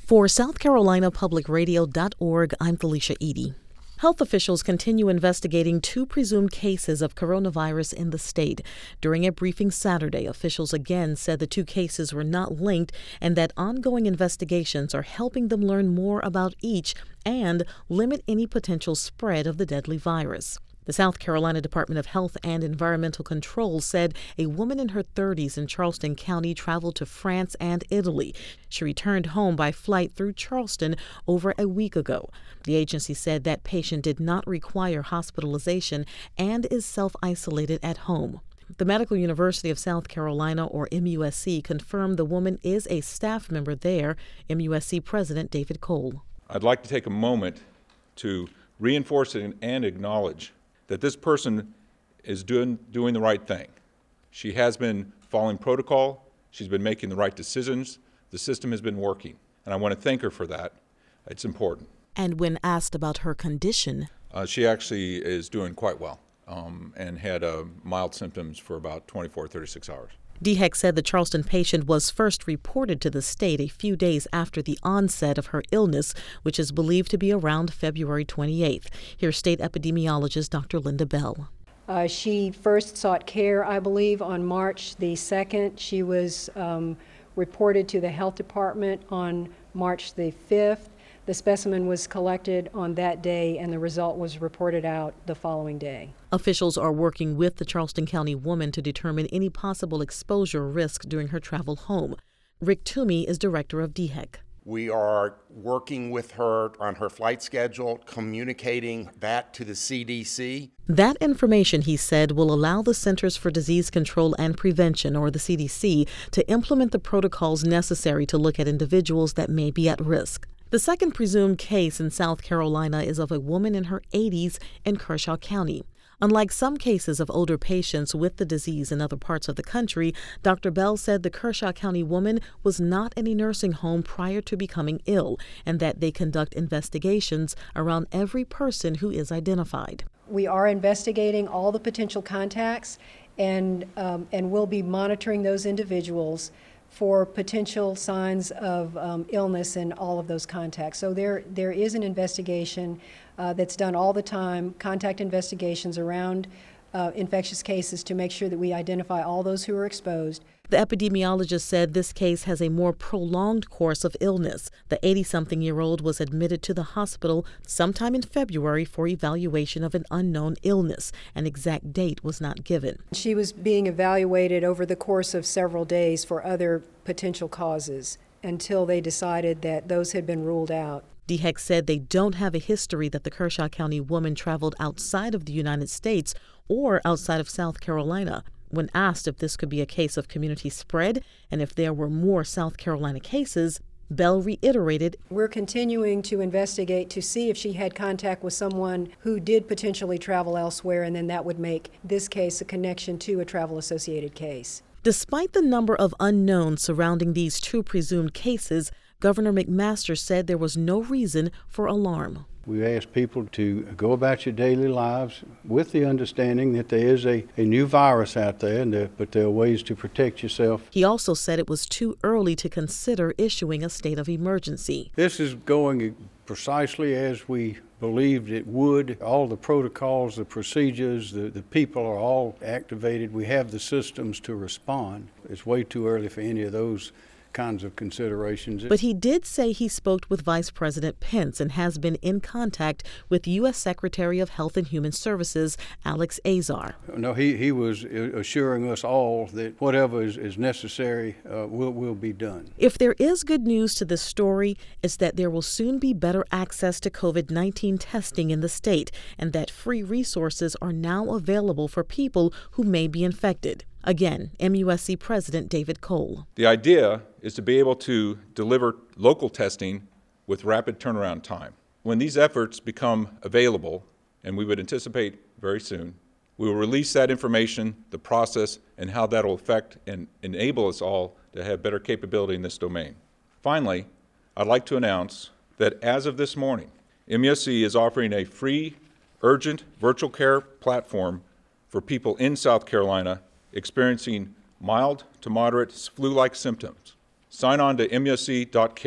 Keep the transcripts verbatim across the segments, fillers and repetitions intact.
For South Carolina Public Radio dot org, I'm Felicia Edie. Health officials continue investigating two presumed cases of coronavirus in the state. During a briefing Saturday, officials again said the two cases were not linked and that ongoing investigations are helping them learn more about each and limit any potential spread of the deadly virus. The South Carolina Department of Health and Environmental Control said a woman in her thirties in Charleston County traveled to France and Italy. She returned home by flight through Charleston over a week ago. The agency said that patient did not require hospitalization and is self-isolated at home. The Medical University of South Carolina, or M U S C, confirmed the woman is a staff member there. M U S C President David Cole. I'd like to take a moment to reinforce and acknowledge that this person is doing, doing the right thing. She has been following protocol. She's been making the right decisions. The system has been working, and I want to thank her for that. It's important. And when asked about her condition, uh, she actually is doing quite well um, and had uh, mild symptoms for about twenty-four, thirty-six hours. D H E C said the Charleston patient was first reported to the state a few days after the onset of her illness, which is believed to be around February twenty-eighth. Here's state epidemiologist Doctor Linda Bell. Uh, she first sought care, I believe, on March the second. She was um, reported to the health department on March the fifth. The specimen was collected on that day, and the result was reported out the following day. Officials are working with the Charleston County woman to determine any possible exposure risk during her travel home. Rick Toomey is director of D H E C. We are working with her on her flight schedule, communicating that to the C D C. That information, he said, will allow the Centers for Disease Control and Prevention, or the C D C, to implement the protocols necessary to look at individuals that may be at risk. The second presumed case in South Carolina is of a woman in her eighties in Kershaw County. Unlike some cases of older patients with the disease in other parts of the country, Doctor Bell said the Kershaw County woman was not in a nursing home prior to becoming ill, and that they conduct investigations around every person who is identified. We are investigating all the potential contacts, and um, and we'll be monitoring those individuals for potential signs of um, illness in all of those contacts. So there there is an investigation uh, that's done all the time, contact investigations around uh, infectious cases to make sure that we identify all those who are exposed. The epidemiologist said this case has a more prolonged course of illness. The eighty-something-year-old was admitted to the hospital sometime in February for evaluation of an unknown illness. An exact date was not given. She was being evaluated over the course of several days for other potential causes until they decided that those had been ruled out. D H E C said they don't have a history that the Kershaw County woman traveled outside of the United States or outside of South Carolina. When asked if this could be a case of community spread and if there were more South Carolina cases, Bell reiterated, "We're continuing to investigate to see if she had contact with someone who did potentially travel elsewhere, and then that would make this case a connection to a travel-associated case." Despite the number of unknowns surrounding these two presumed cases, Governor McMaster said there was no reason for alarm. We ask people to go about your daily lives with the understanding that there is a, a new virus out there, and there, but there are ways to protect yourself. He also said it was too early to consider issuing a state of emergency. This is going precisely as we believed it would. All the protocols, the procedures, the, the people are all activated. We have the systems to respond. It's way too early for any of those kinds of considerations. But he did say he spoke with Vice President Pence and has been in contact with U S Secretary of Health and Human Services Alex Azar. No, he, he was assuring us all that whatever is, is necessary uh, will, will be done. If there is good news to this story, it's that there will soon be better access to COVID nineteen testing in the state, and that free resources are now available for people who may be infected. Again, M U S C President David Cole. The idea is to be able to deliver local testing with rapid turnaround time. When these efforts become available, and we would anticipate very soon, we will release that information, the process, and how that will affect and enable us all to have better capability in this domain. Finally, I'd like to announce that as of this morning, M U S C is offering a free, urgent virtual care platform for people in South Carolina experiencing mild to moderate flu-like symptoms. Sign on to M U S C dot care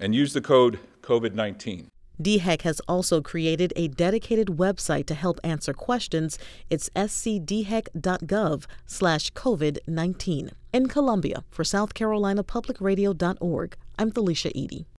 and use the code COVID nineteen. D H E C has also created a dedicated website to help answer questions. It's scdhec.gov slash COVID nineteen. In Columbia, for South Carolina Public Radio dot org, I'm Felicia Edie.